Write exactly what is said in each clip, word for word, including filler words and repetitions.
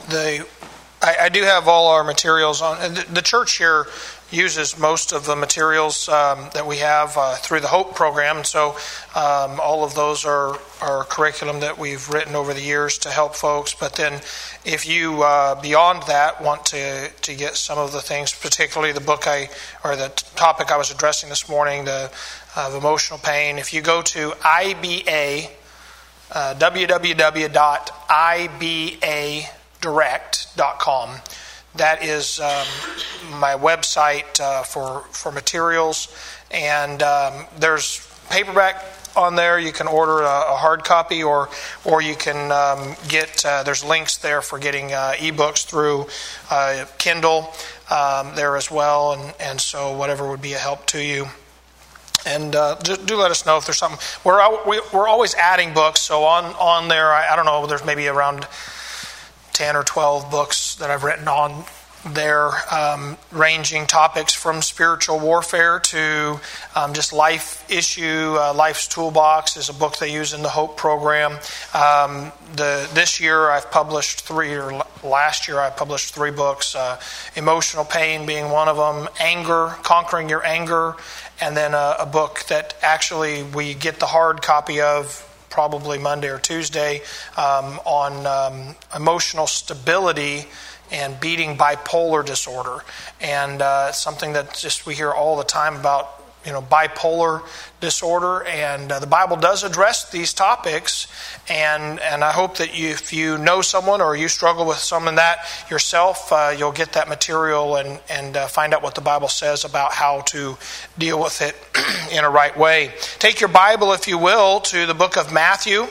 the I, I do have all our materials on. And the, the church here uses most of the materials um, that we have uh, through the Hope program. So um, all of those are our curriculum that we've written over the years to help folks. But then if you, uh, beyond that, want to, to get some of the things, particularly the book I, or the topic I was addressing this morning, the of emotional pain, if you go to I B A, uh, w w w dot i b a direct dot com, that is um, my website uh, for for materials, and um, there's paperback on there. You can order a, a hard copy, or or you can um, get uh, there's links there for getting uh, ebooks through uh, Kindle um, there as well, and and so whatever would be a help to you. And uh, do, do let us know if there's something. We're we're always adding books, so on on there, I, I don't know, there's maybe around ten or twelve books that I've written on there, um, ranging topics from spiritual warfare to um, just life issue. Uh, Life's Toolbox is a book they use in the Hope program. Um, the this year I've published three, or last year I published three books. Uh, Emotional Pain being one of them. Anger, Conquering Your Anger. And then a, a book that actually we get the hard copy of probably Monday or Tuesday um, on um, emotional stability and beating bipolar disorder. And uh, it's something that just we hear all the time about, you know, bipolar disorder. And uh, the Bible does address these topics. And and I hope that you, if you know someone or you struggle with some of that yourself, uh, you'll get that material and, and uh, find out what the Bible says about how to deal with it in a right way. Take your Bible, if you will, to the book of Matthew.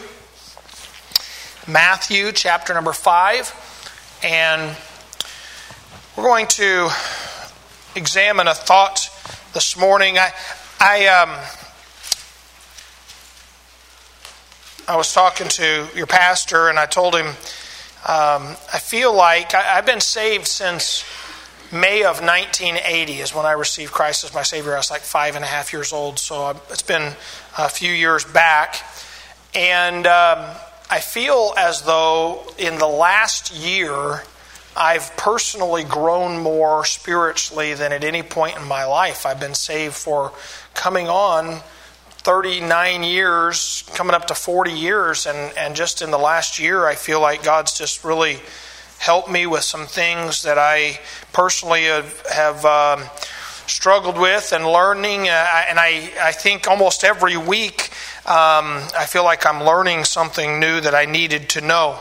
Matthew chapter number five. And we're going to examine a thought this morning. I, I, um, I was talking to your pastor, and I told him um, I feel like I, I've been saved since May of nineteen eighty is when I received Christ as my Savior. I was like five and a half years old, so it's been a few years back, and um, I feel as though in the last year I've personally grown more spiritually than at any point in my life. I've been saved for coming on thirty-nine years, coming up to forty years, and, and just in the last year I feel like God's just really helped me with some things that I personally have, have um, struggled with and learning. Uh, and I, I think almost every week um, I feel like I'm learning something new that I needed to know.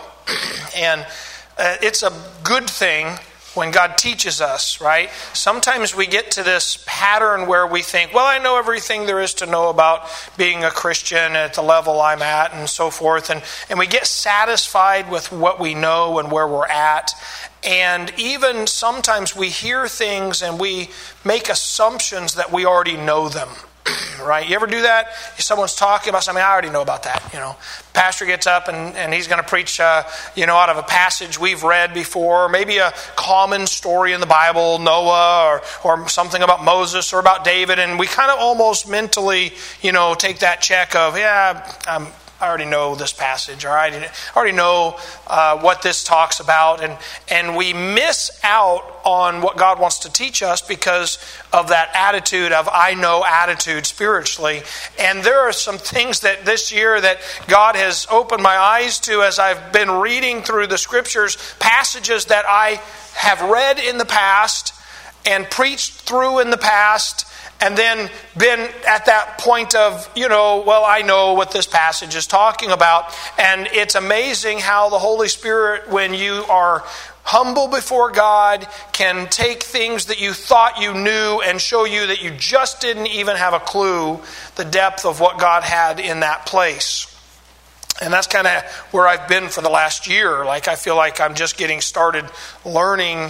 And Uh, it's a good thing when God teaches us, right? Sometimes we get to this pattern where we think, well, I know everything there is to know about being a Christian at the level I'm at and so forth. And, and we get satisfied with what we know and where we're at. And even sometimes we hear things and we make assumptions that we already know them. Right? You ever do that? Someone's talking about something, I already know about that. You know, pastor gets up and, and he's going to preach, uh, you know, out of a passage we've read before, maybe a common story in the Bible, Noah, or or something about Moses or about David, and we kind of almost mentally, you know, take that check of, yeah, I'm. I already know this passage, or I already know uh, what this talks about, and and we miss out on what God wants to teach us because of that attitude of I know attitude spiritually. And there are some things that this year that God has opened my eyes to as I've been reading through the scriptures, passages that I have read in the past and preached through in the past, and then been at that point of, you know, well, I know what this passage is talking about. And it's amazing how the Holy Spirit, when you are humble before God, can take things that you thought you knew and show you that you just didn't even have a clue the depth of what God had in that place. And that's kind of where I've been for the last year. Like, I feel like I'm just getting started learning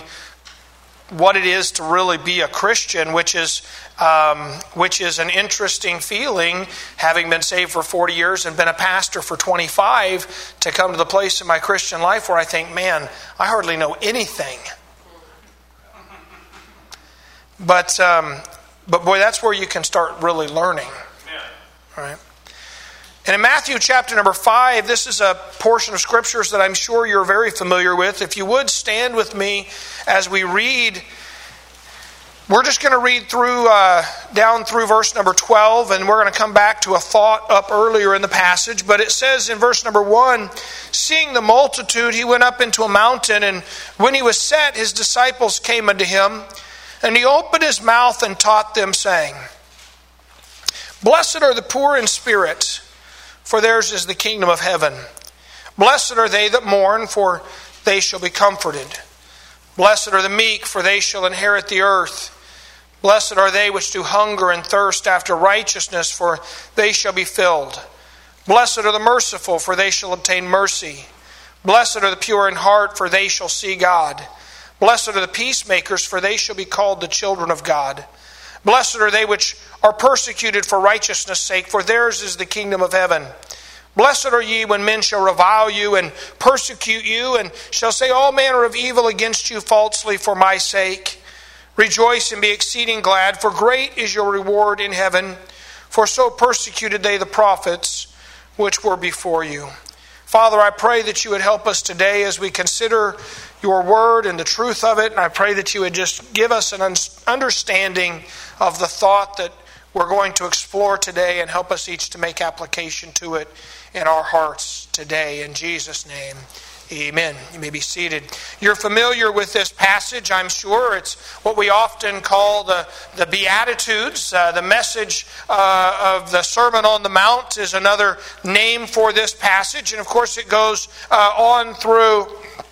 what it is to really be a Christian, which is um, which is an interesting feeling, having been saved for forty years and been a pastor for twenty-five, to come to the place in my Christian life where I think, man, I hardly know anything. But um, but boy, that's where you can start really learning. Right? And in Matthew chapter number five, this is a portion of scriptures that I'm sure you're very familiar with. If you would stand with me as we read. We're just going to read through uh, down through verse number twelve, and we're going to come back to a thought up earlier in the passage. But it says in verse number one, seeing the multitude, he went up into a mountain, and when he was set, his disciples came unto him, and he opened his mouth and taught them, saying, Blessed are the poor in spirit, for theirs is the kingdom of heaven. Blessed are they that mourn, for they shall be comforted. Blessed are the meek, for they shall inherit the earth. Blessed are they which do hunger and thirst after righteousness, for they shall be filled. Blessed are the merciful, for they shall obtain mercy. Blessed are the pure in heart, for they shall see God. Blessed are the peacemakers, for they shall be called the children of God. Blessed are they which are persecuted for righteousness' sake, for theirs is the kingdom of heaven. Blessed are ye when men shall revile you and persecute you, and shall say all manner of evil against you falsely for my sake. Rejoice and be exceeding glad, for great is your reward in heaven. For so persecuted they the prophets which were before you. Father, I pray that you would help us today as we consider your word and the truth of it. And I pray that you would just give us an understanding of the thought that we're going to explore today, and help us each to make application to it in our hearts today. In Jesus' name, amen. You may be seated. You're familiar with this passage, I'm sure. It's what we often call the, the Beatitudes. Uh, the message uh, of the Sermon on the Mount is another name for this passage. And of course it goes uh, on through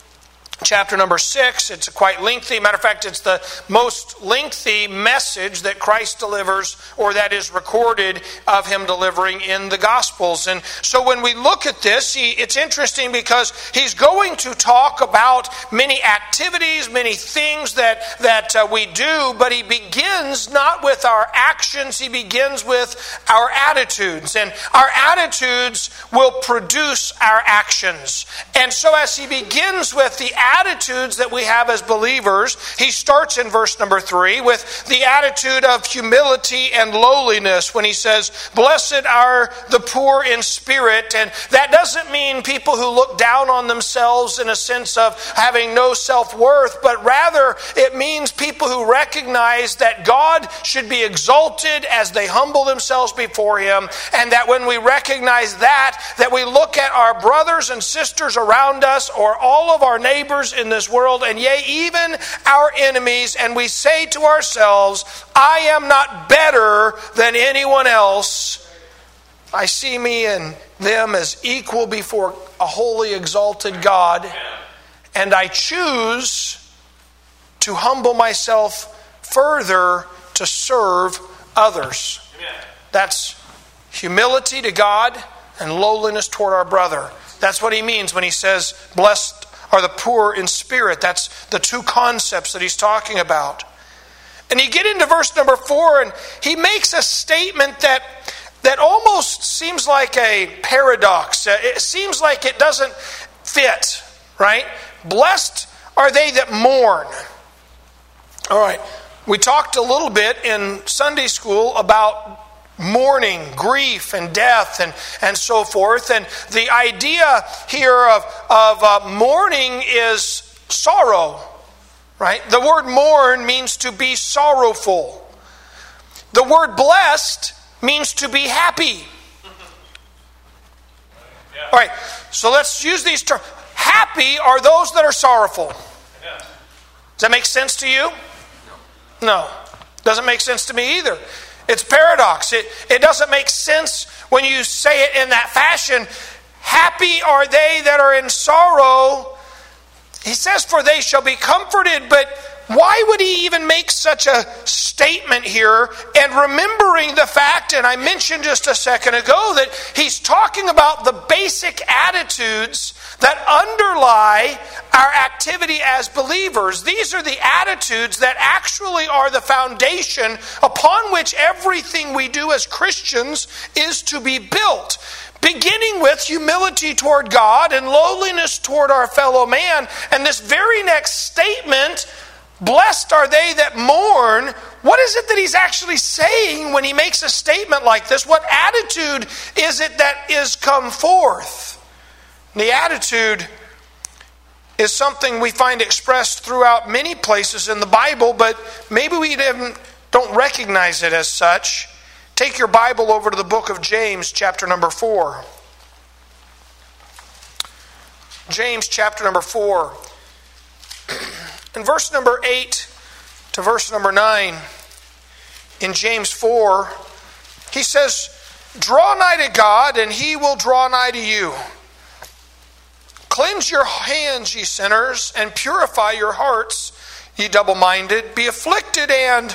chapter number six. It's quite lengthy. Matter of fact, it's the most lengthy message that Christ delivers, or that is recorded of him delivering in the Gospels. And so when we look at this, he, it's interesting because he's going to talk about many activities, many things that, that uh, we do, but he begins not with our actions, he begins with our attitudes. And our attitudes will produce our actions. And so as he begins with the attitudes that we have as believers, he starts in verse number three with the attitude of humility and lowliness when he says, Blessed are the poor in spirit. And that doesn't mean people who look down on themselves in a sense of having no self-worth, but rather it means people who recognize that God should be exalted as they humble themselves before him, and that when we recognize that, that we look at our brothers and sisters around us, or all of our neighbors in this world, and yea, even our enemies, and we say to ourselves, I am not better than anyone else. I see me and them as equal before a holy, exalted God, and I choose to humble myself further to serve others. That's humility to God and lowliness toward our brother. That's what he means when he says, blessed are the poor in spirit. That's the two concepts that he's talking about. And you get into verse number four, and he makes a statement that that almost seems like a paradox. It seems like it doesn't fit, right? Blessed are they that mourn. All right. We talked a little bit in Sunday school about mourning, grief, and death, and, and so forth. And the idea here of, of uh, mourning is sorrow, right? The word mourn means to be sorrowful. The word blessed means to be happy. Yeah. All right, so let's use these terms. Happy are those that are sorrowful. Yeah. Does that make sense to you? No. No. Doesn't make sense to me either. It's paradox. It, it doesn't make sense when you say it in that fashion. Happy are they that are in sorrow. He says, for they shall be comforted. But why would he even make such a statement here? And remembering the fact, and I mentioned just a second ago, that he's talking about the basic attitudes that underlie our activity as believers. These are the attitudes that actually are the foundation upon which everything we do as Christians is to be built. Beginning with humility toward God and lowliness toward our fellow man. And this very next statement, Blessed are they that mourn. What is it that he's actually saying when he makes a statement like this? What attitude is it that is come forth? The attitude is something we find expressed throughout many places in the Bible, but maybe we don't recognize it as such. Take your Bible over to the book of James, chapter number four. James, chapter number four. In verse number eight to verse number nine, in James four, he says, "Draw nigh to God, and he will draw nigh to you. Cleanse your hands, ye sinners, and purify your hearts, ye double-minded. Be afflicted and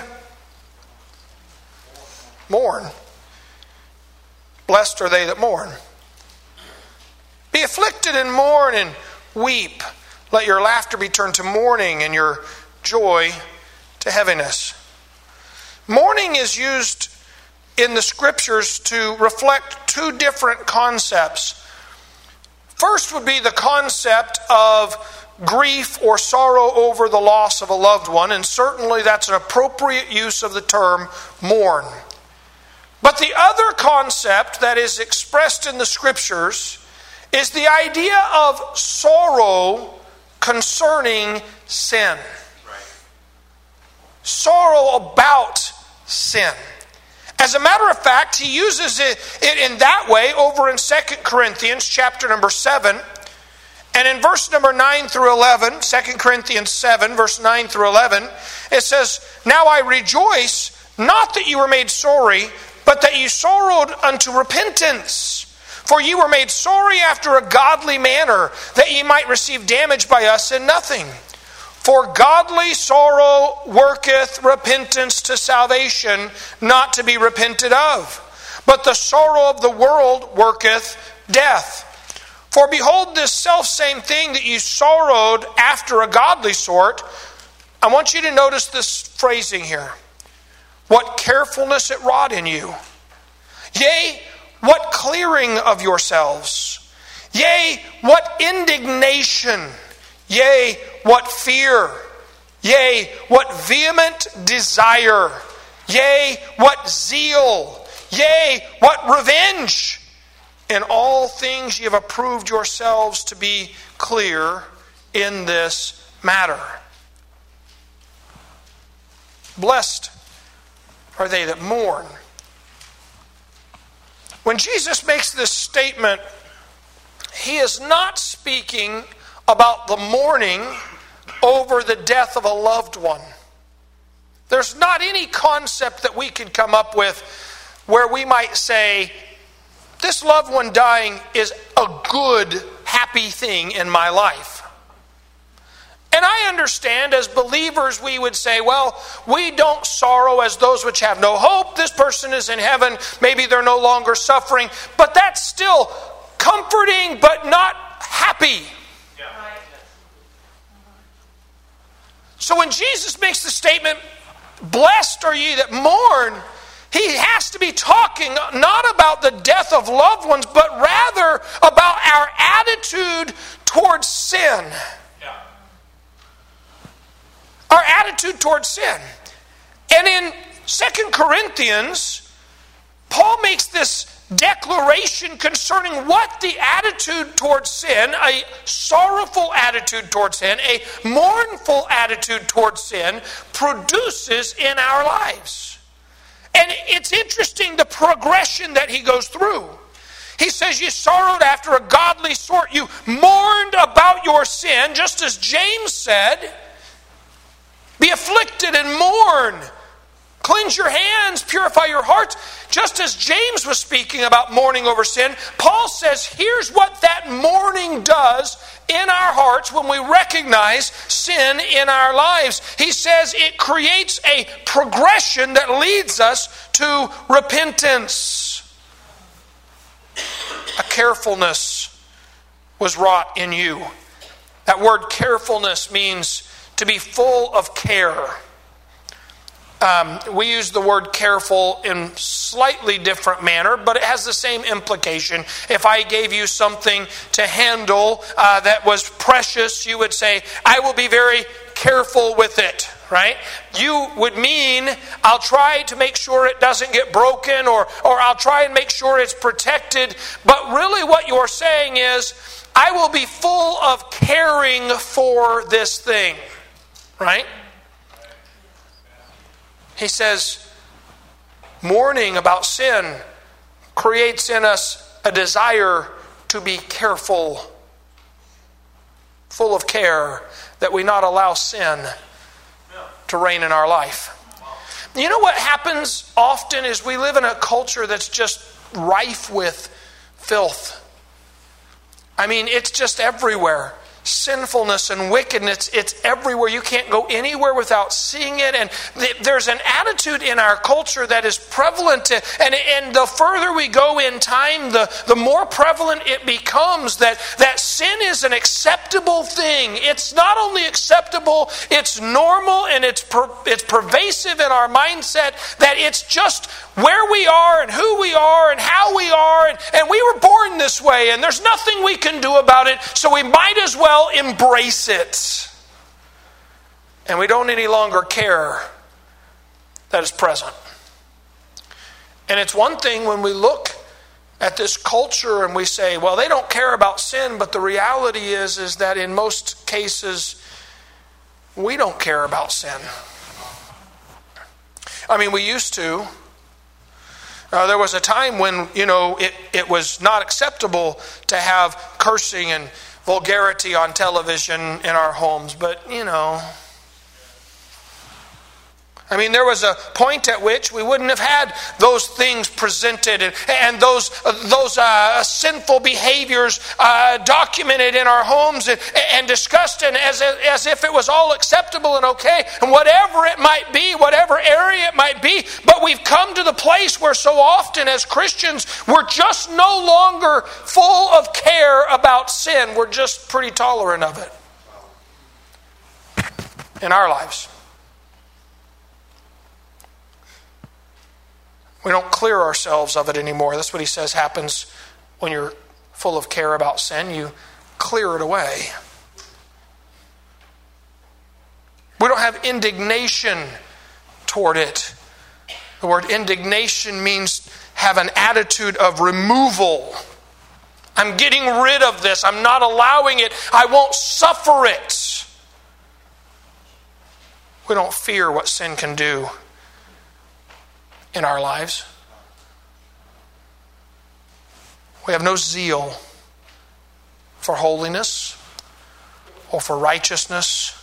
mourn. Blessed are they that mourn. Be afflicted and mourn and weep. Let your laughter be turned to mourning and your joy to heaviness." Mourning is used in the scriptures to reflect two different concepts. First would be the concept of grief or sorrow over the loss of a loved one, and certainly that's an appropriate use of the term mourn. But the other concept that is expressed in the scriptures is the idea of sorrow concerning sin. Right. Sorrow about sin. As a matter of fact, he uses it in that way over in Second Corinthians chapter number seven. And in verse number nine through eleven, Second Corinthians seven, verse nine through eleven, it says, "Now I rejoice, not that you were made sorry, but that you sorrowed unto repentance. For ye were made sorry after a godly manner, that ye might receive damage by us in nothing. For godly sorrow worketh repentance to salvation, not to be repented of. But the sorrow of the world worketh death. For behold, this selfsame thing that you sorrowed after a godly sort," I want you to notice this phrasing here. "What carefulness it wrought in you. Yea, what clearing of yourselves. Yea, what indignation. Yea, what fear. Yea, what vehement desire. Yea, what zeal. Yea, what revenge. In all things ye have approved yourselves to be clear in this matter." Blessed are they that mourn. When Jesus makes this statement, he is not speaking about the mourning over the death of a loved one. There's not any concept that we could come up with where we might say, this loved one dying is a good, happy thing in my life. And I understand as believers we would say, well, we don't sorrow as those which have no hope. This person is in heaven. Maybe they're no longer suffering. But that's still comforting but not happy. Yeah. So when Jesus makes the statement, "Blessed are ye that mourn," he has to be talking not about the death of loved ones, but rather about our attitude towards sin. Our attitude towards sin. And in Second Corinthians, Paul makes this declaration concerning what the attitude towards sin, a sorrowful attitude towards sin, a mournful attitude towards sin, produces in our lives. And it's interesting the progression that he goes through. He says, you sorrowed after a godly sort. You mourned about your sin, just as James said. Be afflicted and mourn. Cleanse your hands, purify your hearts. Just as James was speaking about mourning over sin, Paul says, here's what that mourning does in our hearts when we recognize sin in our lives. He says it creates a progression that leads us to repentance. A carefulness was wrought in you. That word carefulness means to be full of care. Um, we use the word careful in slightly different manner, but it has the same implication. If I gave you something to handle uh, that was precious, you would say, I will be very careful with it. right? You would mean, I'll try to make sure it doesn't get broken, or, or I'll try and make sure it's protected. But really what you're saying is, I will be full of caring for this thing, right? He says, mourning about sin creates in us a desire to be careful, full of care, that we not allow sin to reign in our life. You know what happens often is we live in a culture that's just rife with filth. I mean, it's just everywhere. Sinfulness and wickedness, it's everywhere. You can't go anywhere without seeing it. And th- there's an attitude in our culture that is prevalent. And, and the further we go in time, the, the more prevalent it becomes that, that sin is an acceptable thing. It's not only acceptable, it's normal, and it's per, it's pervasive in our mindset, that it's just where we are and who we are and how we are. And, and we were born this way, and there's nothing we can do about it, so we might as well embrace it. And we don't any longer care that it's present. And it's one thing when we look at this culture and we say, well, they don't care about sin, but the reality is, is that in most cases, we don't care about sin. I mean, we used to. Uh, there was a time when, you know, it, it was not acceptable to have cursing and vulgarity on television in our homes, but, you know, I mean, there was a point at which we wouldn't have had those things presented and, and those uh, those uh, sinful behaviors uh, documented in our homes and, and discussed, and as, as if it was all acceptable and okay, and whatever it might be, whatever area it might be. But we've come to the place where so often as Christians, we're just no longer full of care about sin. We're just pretty tolerant of it in our lives. We don't clear ourselves of it anymore. That's what he says happens when you're full of care about sin. You clear it away. We don't have indignation toward it. The word indignation means have an attitude of removal. I'm getting rid of this. I'm not allowing it. I won't suffer it. We don't fear what sin can do in our lives. We have no zeal for holiness or for righteousness.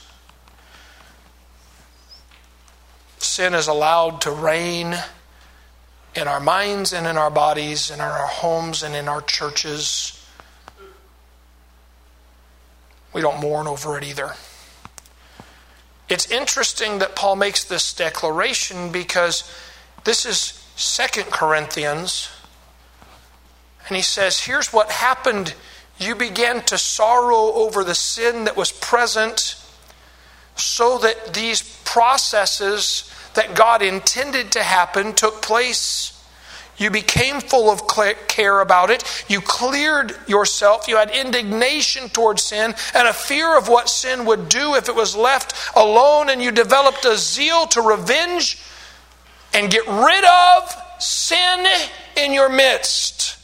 Sin is allowed to reign in our minds and in our bodies and in our homes and in our churches. We don't mourn over it either. It's interesting that Paul makes this declaration because this is Second Corinthians, and he says, here's what happened. You began to sorrow over the sin that was present, so that these processes that God intended to happen took place. You became full of care about it. You cleared yourself. You had indignation towards sin and a fear of what sin would do if it was left alone, and you developed a zeal to revenge and get rid of sin in your midst.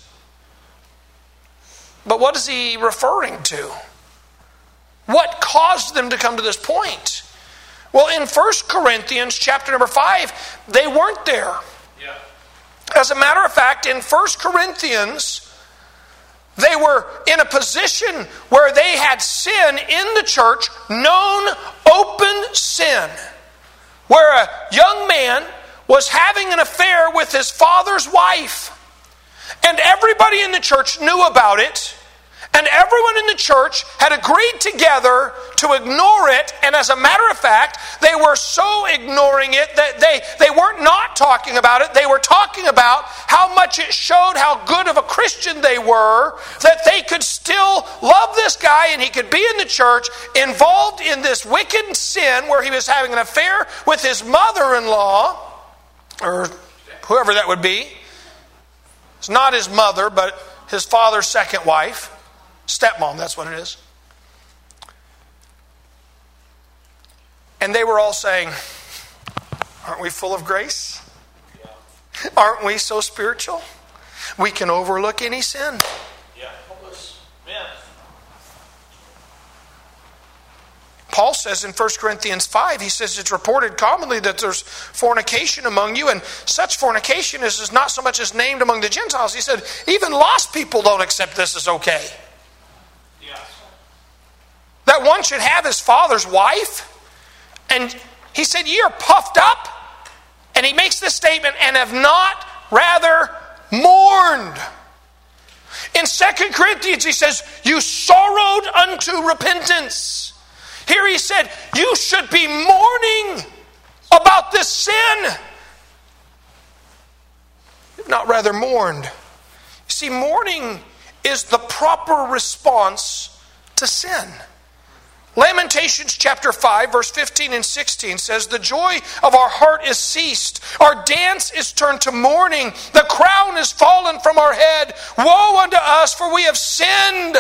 But what is he referring to? What caused them to come to this point? Well, in First Corinthians chapter number five, they weren't there. Yeah. As a matter of fact, in First Corinthians, they were in a position where they had sin in the church, known open sin, where a young man was having an affair with his father's wife. And everybody in the church knew about it. And everyone in the church had agreed together to ignore it. And as a matter of fact, they were so ignoring it that they, they weren't not talking about it. They were talking about how much it showed how good of a Christian they were, that they could still love this guy and he could be in the church involved in this wicked sin where he was having an affair with his mother-in-law, or whoever that would be. It's not his mother, but his father's second wife. Stepmom, that's what it is. And they were all saying, aren't we full of grace? Aren't we so spiritual? We can overlook any sin. Yeah. Man. Paul says in First Corinthians five, he says it's reported commonly that there's fornication among you, and such fornication is, is not so much as named among the Gentiles. He said even lost people don't accept this as okay. Yes. That one should have his father's wife. And he said, ye are puffed up. And he makes this statement, and have not rather mourned. In Second Corinthians he says, you sorrowed unto repentance. Here he said, you should be mourning about this sin. Not rather mourned. You see, mourning is the proper response to sin. Lamentations chapter five, verse fifteen and sixteen says, the joy of our heart is ceased. Our dance is turned to mourning. The crown is fallen from our head. Woe unto us, for we have sinned.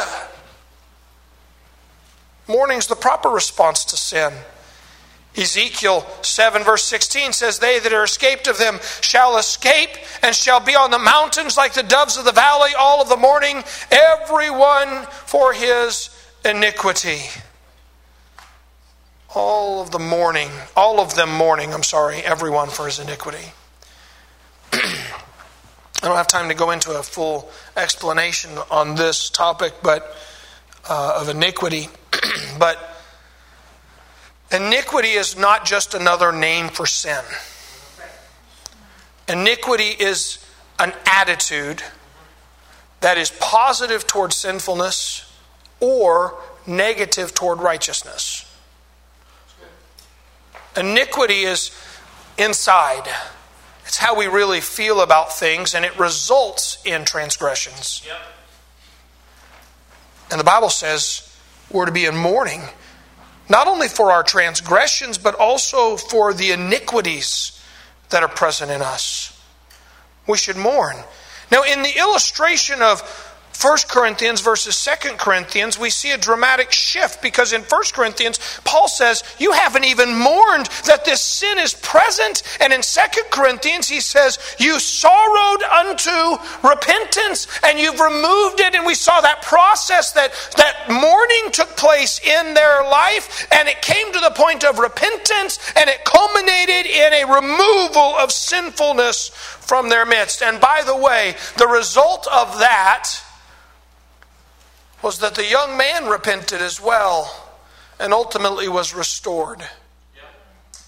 Mourning is the proper response to sin. Ezekiel seven, verse sixteen says, they that are escaped of them shall escape and shall be on the mountains like the doves of the valley all of the morning, every one for his iniquity. All of the mourning, all of them mourning, I'm sorry, everyone for his iniquity. I don't have time to go into a full explanation on this topic, but uh, of iniquity. But iniquity is not just another name for sin. Iniquity is an attitude that is positive toward sinfulness or negative toward righteousness. Iniquity is inside. It's how we really feel about things, and it results in transgressions. Yep. And the Bible says we're to be in mourning, not only for our transgressions, but also for the iniquities that are present in us. We should mourn. Now, in the illustration of First Corinthians versus Second Corinthians, we see a dramatic shift, because in First Corinthians, Paul says, you haven't even mourned that this sin is present. And in Second Corinthians, he says, you sorrowed unto repentance and you've removed it. And we saw that process, that, that mourning took place in their life, and it came to the point of repentance, and it culminated in a removal of sinfulness from their midst. And by the way, the result of that was that the young man repented as well and ultimately was restored. Yep.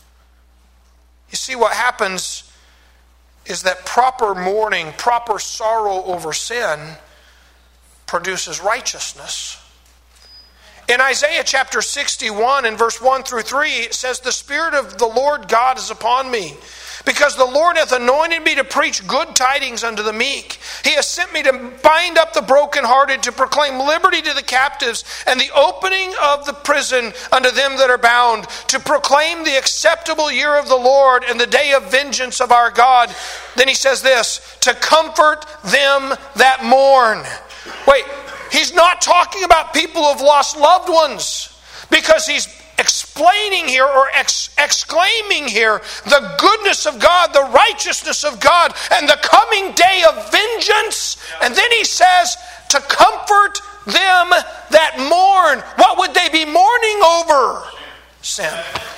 You see, what happens is that proper mourning, proper sorrow over sin produces righteousness. In Isaiah chapter sixty-one and verse one through three, it says, the Spirit of the Lord God is upon me, because the Lord hath anointed me to preach good tidings unto the meek. He has sent me to bind up the brokenhearted, to proclaim liberty to the captives, and the opening of the prison unto them that are bound, to proclaim the acceptable year of the Lord and the day of vengeance of our God. Then he says this, to comfort them that mourn. Wait, he's not talking about people who've lost loved ones, because he's explaining here or ex- exclaiming here the goodness of God, the righteousness of God, and the coming day of vengeance. And then he says to comfort them that mourn. What would they be mourning over? Sin.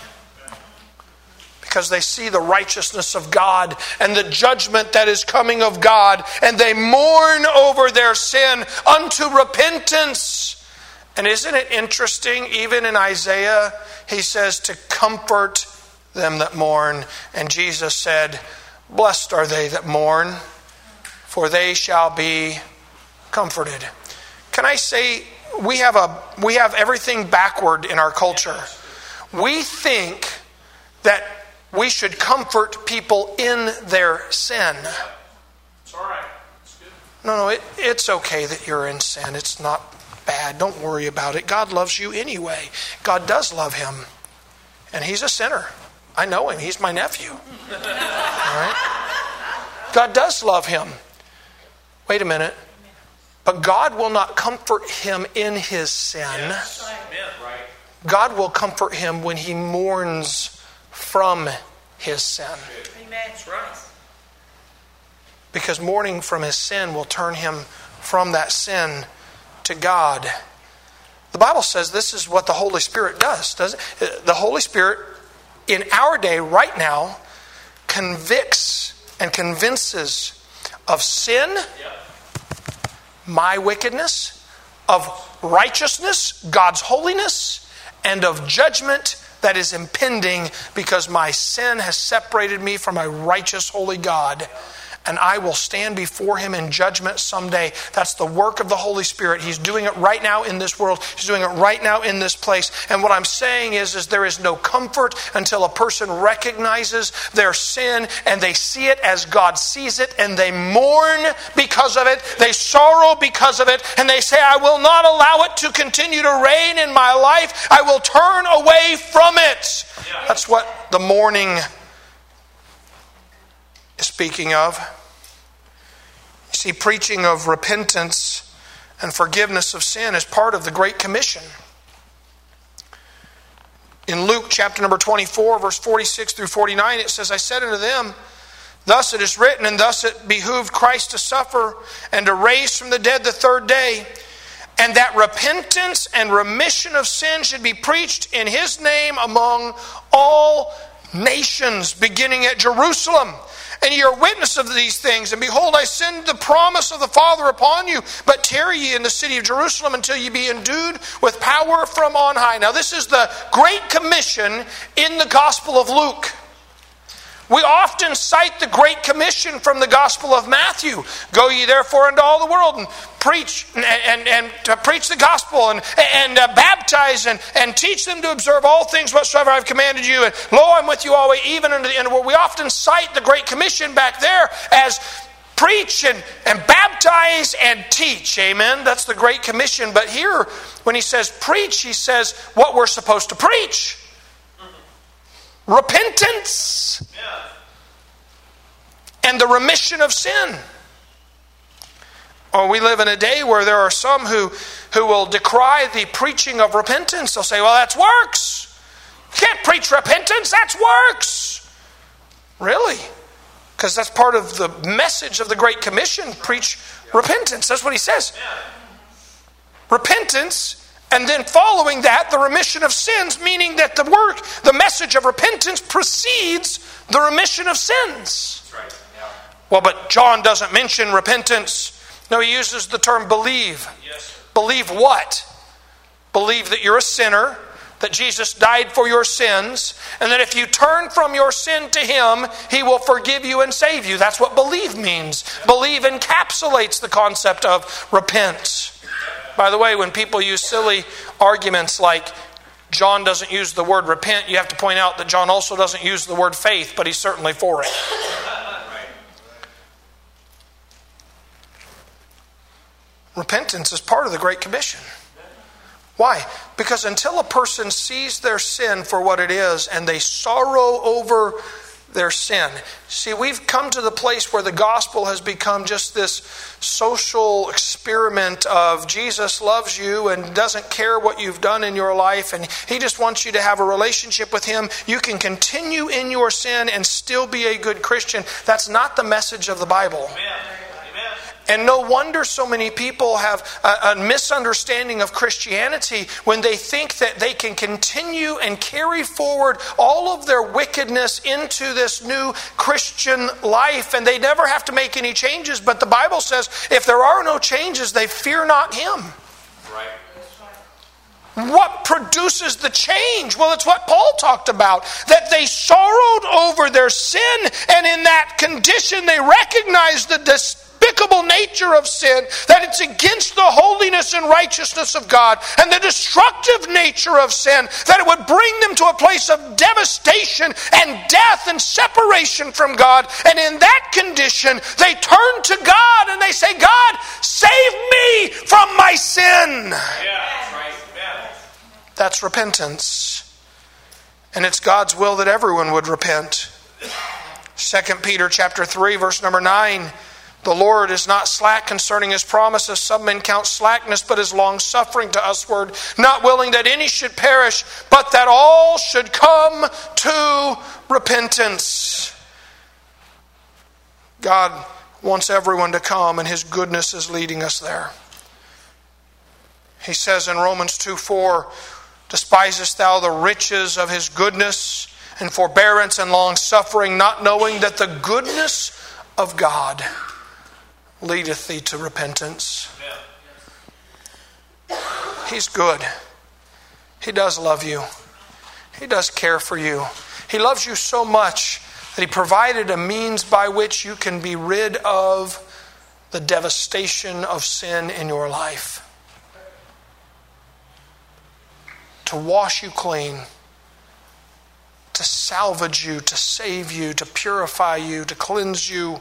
Because they see the righteousness of God and the judgment that is coming of God, and they mourn over their sin unto repentance. And isn't it interesting, even in Isaiah, he says to comfort them that mourn. And Jesus said, blessed are they that mourn, for they shall be comforted. Can I say, we have a we have everything backward in our culture. We think that we should comfort people in their sin. It's all right. It's good. No, no, it, it's okay that you're in sin. It's not bad. Don't worry about it. God loves you anyway. God does love him. And he's a sinner. I know him. He's my nephew. All right? God does love him. Wait a minute. But God will not comfort him in his sin. Yes. Right. God will comfort him when he mourns from his sin. Amen. That's right. Because mourning from his sin will turn him from that sin to God. The Bible says this is what the Holy Spirit does, doesn't it? The Holy Spirit, in our day, right now, convicts and convinces of sin, my wickedness, of righteousness, God's holiness, and of judgment that is impending because my sin has separated me from a righteous, holy God. And I will stand before him in judgment someday. That's the work of the Holy Spirit. He's doing it right now in this world. He's doing it right now in this place. And what I'm saying is, is there is no comfort until a person recognizes their sin and they see it as God sees it, and they mourn because of it. They sorrow because of it. And they say, I will not allow it to continue to reign in my life. I will turn away from it. That's what the mourning is speaking of. You see, preaching of repentance and forgiveness of sin is part of the Great Commission. In Luke chapter number twenty-four, verse forty-six through forty-nine, it says, I said unto them, thus it is written, and thus it behooved Christ to suffer and to raise from the dead the third day, and that repentance and remission of sin should be preached in his name among all nations, beginning at Jerusalem. And ye are witness of these things. And behold, I send the promise of the Father upon you. But tarry ye in the city of Jerusalem until ye be endued with power from on high. Now this is the Great Commission in the Gospel of Luke. We often cite the Great Commission from the Gospel of Matthew. Go ye therefore into all the world and preach and, and, and to preach the gospel and, and uh, baptize and, and teach them to observe all things whatsoever I have commanded you. And lo, I'm with you always, even unto the end of the world. We often cite the Great Commission back there as preach and, and baptize and teach. Amen? That's the Great Commission. But here, when he says preach, he says what we're supposed to preach. Repentance and the remission of sin. Or we live in a day where there are some who, who will decry the preaching of repentance. They'll say, well, that's works. You can't preach repentance, that's works. Really? Because that's part of the message of the Great Commission. Preach repentance. That's what he says. Repentance. And then following that, the remission of sins, meaning that the work, the message of repentance precedes the remission of sins. That's right. Yeah. Well, but John doesn't mention repentance. No, he uses the term believe. Yes. Believe what? Believe that you're a sinner, that Jesus died for your sins, and that if you turn from your sin to him, he will forgive you and save you. That's what believe means. Yeah. Believe encapsulates the concept of repent. By the way, when people use silly arguments like John doesn't use the word repent, you have to point out that John also doesn't use the word faith, but he's certainly for it. Repentance is part of the Great Commission. Why? Because until a person sees their sin for what it is and they sorrow over their sin. See, we've come to the place where the gospel has become just this social experiment of Jesus loves you and doesn't care what you've done in your life, and he just wants you to have a relationship with him. You can continue in your sin and still be a good Christian. That's not the message of the Bible. Amen. And no wonder so many people have a, a misunderstanding of Christianity when they think that they can continue and carry forward all of their wickedness into this new Christian life, and they never have to make any changes. But the Bible says if there are no changes, they fear not him. Right. What produces the change? Well, it's what Paul talked about, that they sorrowed over their sin, and in that condition they recognized the dis- despicable nature of sin, that it's against the holiness and righteousness of God, and the destructive nature of sin, that it would bring them to a place of devastation and death and separation from God. And in that condition, they turn to God and they say, God, save me from my sin. Yeah, that's right. Yeah. That's repentance. And it's God's will that everyone would repent. Second Peter chapter three, verse number nine. The Lord is not slack concerning his promise, as some men count slackness, but is long-suffering to usward, not willing that any should perish, but that all should come to repentance. God wants everyone to come, and his goodness is leading us there. He says in Romans two four, despisest thou the riches of his goodness and forbearance and long-suffering, not knowing that the goodness of God leadeth thee to repentance. He's good. He does love you. He does care for you. He loves you so much that he provided a means by which you can be rid of the devastation of sin in your life. To wash you clean, to salvage you, to save you, to purify you, to cleanse you.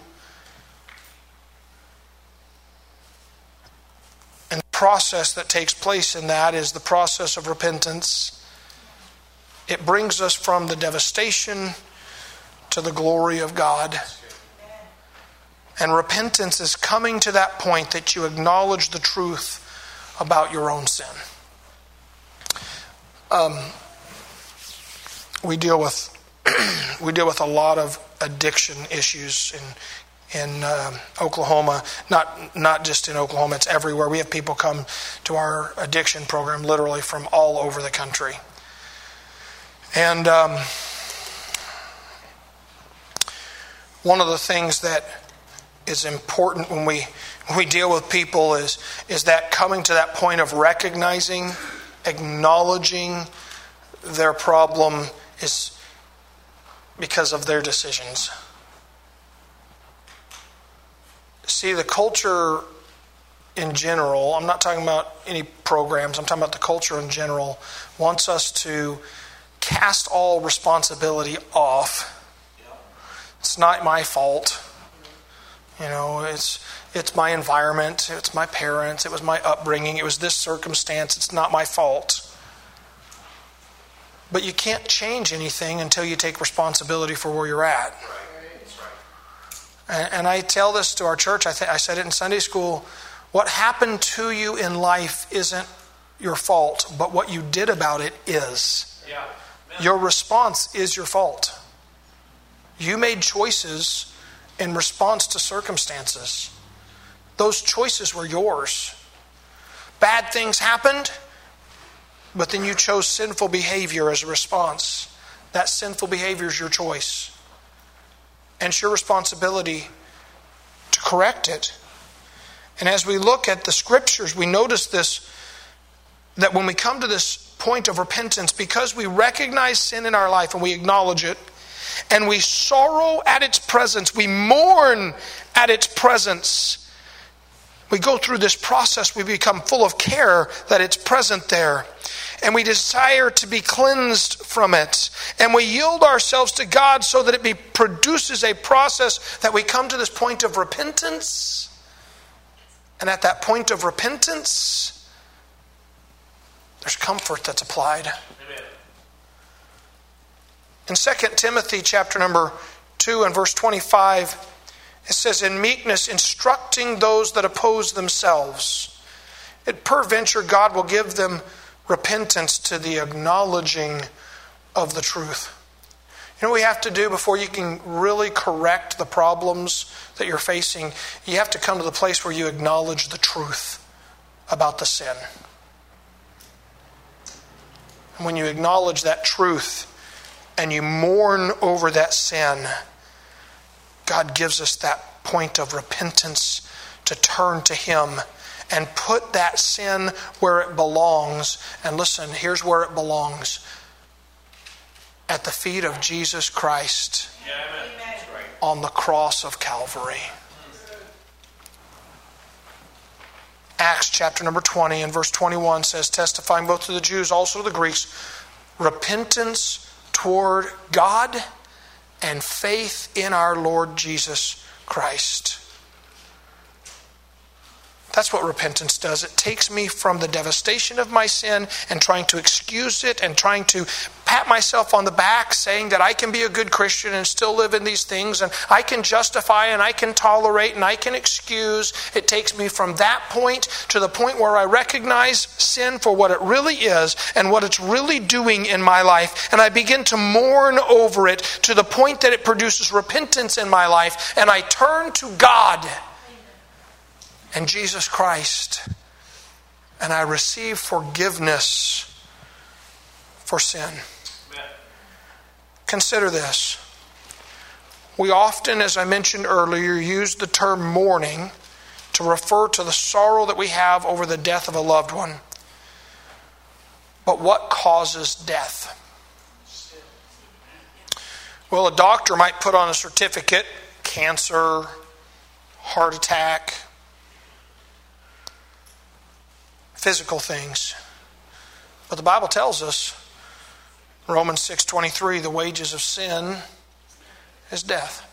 And the process that takes place in that is the process of repentance. It brings us from the devastation to the glory of God. And repentance is coming to that point that you acknowledge the truth about your own sin. Um, we deal with we deal with a lot of addiction issues in in uh, Oklahoma. Not not just in Oklahoma; it's everywhere. We have people come to our addiction program literally from all over the country. And um, one of the things that is important when we when we deal with people is is that coming to that point of recognizing, acknowledging their problem is because of their decisions. See, the culture in general, I'm not talking about any programs, I'm talking about the culture in general, wants us to cast all responsibility off. It's not my fault. You know, it's it's my environment, it's my parents, it was my upbringing, it was this circumstance, it's not my fault. But you can't change anything until you take responsibility for where you're at. And, and I tell this to our church, I, th- I said it in Sunday school, what happened to you in life isn't your fault, but what you did about it is. Yeah. Your response is your fault. You made choices in response to circumstances. Those choices were yours. Bad things happened, but then you chose sinful behavior as a response. That sinful behavior is your choice. And it's your responsibility to correct it. And as we look at the scriptures, we notice this, that when we come to this point of repentance, because we recognize sin in our life and we acknowledge it, and we sorrow at its presence, we mourn at its presence, we go through this process, we become full of care that it's present there. And we desire to be cleansed from it. And we yield ourselves to God so that it be, produces a process that we come to this point of repentance. And at that point of repentance, there's comfort that's applied. Amen. In Second Timothy chapter number two and verse twenty-five, it says, in meekness, instructing those that oppose themselves. At peradventure, God will give them repentance to the acknowledging of the truth. You know what we have to do before you can really correct the problems that you're facing? You have to come to the place where you acknowledge the truth about the sin. And when you acknowledge that truth and you mourn over that sin, God gives us that point of repentance to turn to Him and put that sin where it belongs. And listen, here's where it belongs. At the feet of Jesus Christ. Yeah, amen. On the cross of Calvary. Acts chapter number twenty and verse twenty-one says, testifying both to the Jews, also to the Greeks, repentance toward God and faith in our Lord Jesus Christ. That's what repentance does. It takes me from the devastation of my sin and trying to excuse it and trying to pat myself on the back saying that I can be a good Christian and still live in these things, and I can justify and I can tolerate and I can excuse. It takes me from that point to the point where I recognize sin for what it really is and what it's really doing in my life, and I begin to mourn over it to the point that it produces repentance in my life, and I turn to God and Jesus Christ, and I receive forgiveness for sin. Amen. Consider this. We often, as I mentioned earlier, use the term mourning to refer to the sorrow that we have over the death of a loved one. But what causes death? Well, a doctor might put on a certificate, cancer, heart attack, physical things. But the Bible tells us, Romans six twenty-three, the wages of sin is death.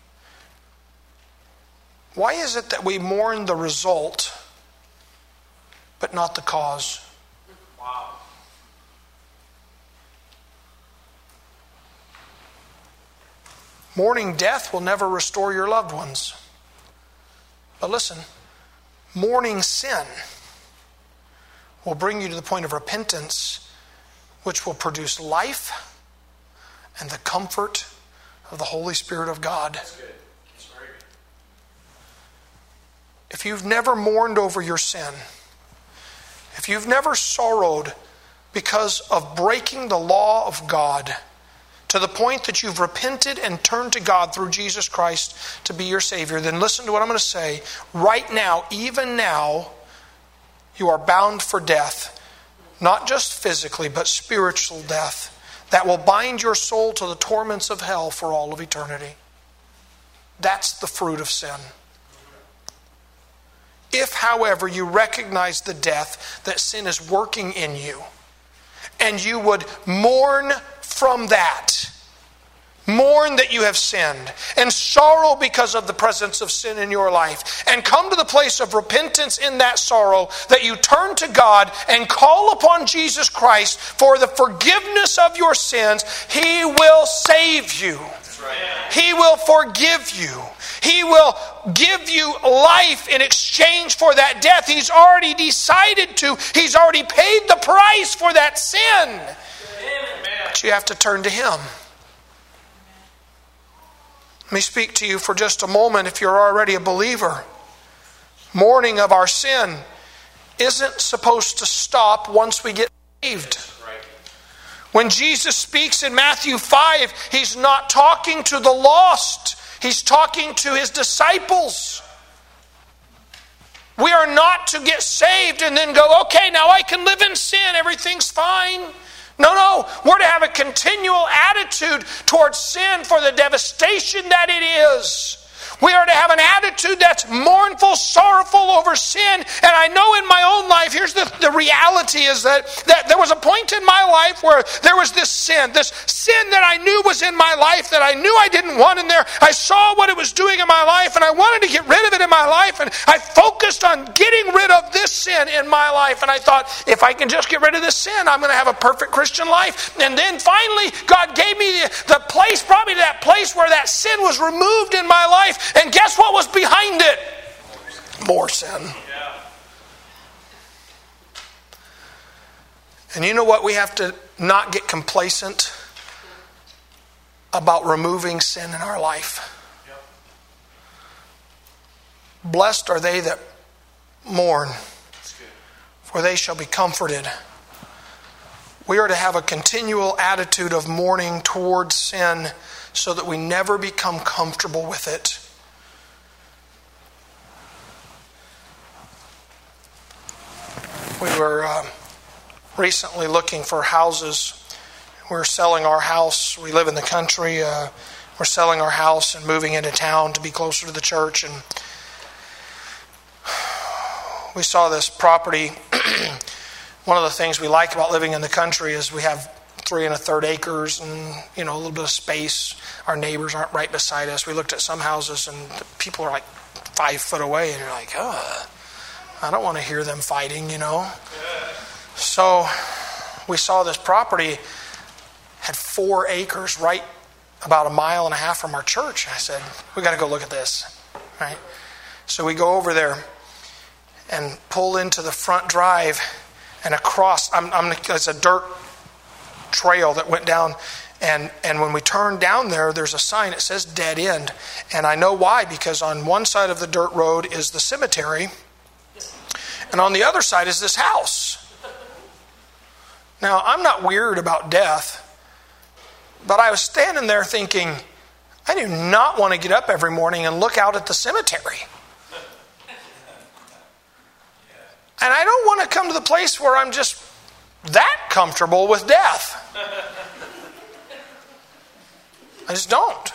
Why is it that we mourn the result, but not the cause? Wow. Mourning death will never restore your loved ones. But listen, mourning sin will bring you to the point of repentance, which will produce life and the comfort of the Holy Spirit of God. That's good. That's very good. If you've never mourned over your sin, if you've never sorrowed because of breaking the law of God to the point that you've repented and turned to God through Jesus Christ to be your Savior, then listen to what I'm going to say. Right now, even now, you are bound for death. Not just physically, but spiritual death that will bind your soul to the torments of hell for all of eternity. That's the fruit of sin. If, however, you recognize the death that sin is working in you, and you would mourn from that, mourn that you have sinned, and sorrow because of the presence of sin in your life, and come to the place of repentance in that sorrow, that you turn to God and call upon Jesus Christ for the forgiveness of your sins, He will save you. That's right. He will forgive you. He will give you life in exchange for that death. He's already decided to. He's already paid the price for that sin. Amen. But you have to turn to Him. Let me speak to you for just a moment if you're already a believer. Mourning of our sin isn't supposed to stop once we get saved. When Jesus speaks in Matthew five, He's not talking to the lost. He's talking to His disciples. We are not to get saved and then go, okay, now I can live in sin. Everything's fine. No, no. We're to have a continual attitude towards sin for the devastation that it is. We are to have an attitude that's mournful, sorrowful over sin. And I know in my own life, here's the, the reality is that, that there was a point in my life where there was this sin, this sin that I knew was in my life that I knew I didn't want in there. I saw what it was doing in my life and I wanted to get rid of it in my life. And I focused on getting rid of this sin in my life. And I thought, if I can just get rid of this sin, I'm going to have a perfect Christian life. And then finally, God gave me the, the place, probably that place where that sin was removed in my life. And guess what was behind it? More sin. Yeah. And you know what? We have to not get complacent about removing sin in our life. Yep. Blessed are they that mourn, That's good. for they shall be comforted. We are to have a continual attitude of mourning towards sin so that we never become comfortable with it. We were uh, recently looking for houses. We're selling our house. We live in the country. Uh, we're selling our house and moving into town to be closer to the church. And we saw this property. One of the things we like about living in the country is we have three and a third acres and, you know, a little bit of space. Our neighbors aren't right beside us. We looked at some houses and the people are like five foot away and you're like, oh, I don't want to hear them fighting, you know. So we saw this property had four acres right about a mile and a half from our church. I said, we got to go look at this, right? So we go over there and pull into the front drive and across. I'm, I'm, it's a dirt trail that went down. And, and when we turn down there, there's a sign that says dead end. And I know why, because on one side of the dirt road is the cemetery. And on the other side is this house. Now, I'm not weird about death. But I was standing there thinking, I do not want to get up every morning and look out at the cemetery. And I don't want to come to the place where I'm just that comfortable with death. I just don't.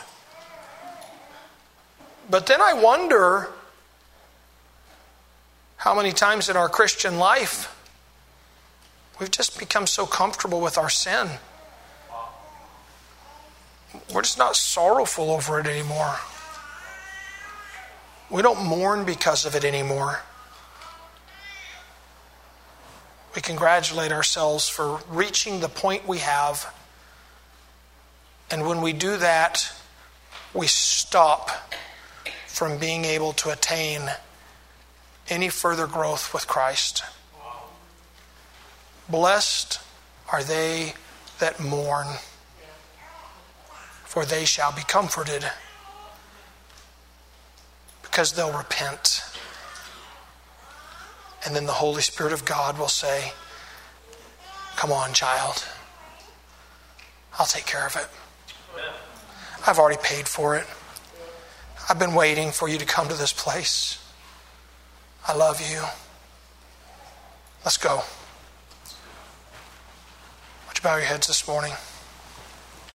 But then I wonder how many times in our Christian life we've just become so comfortable with our sin. We're just not sorrowful over it anymore. We don't mourn because of it anymore. We congratulate ourselves for reaching the point we have. And when we do that, we stop from being able to attain any further growth with Christ. Blessed are they that mourn, for they shall be comforted, because they'll repent. And then the Holy Spirit of God will say, come on, child. I'll take care of it. I've already paid for it. I've been waiting for you to come to this place. I love you. Let's go. Would you bow your heads this morning?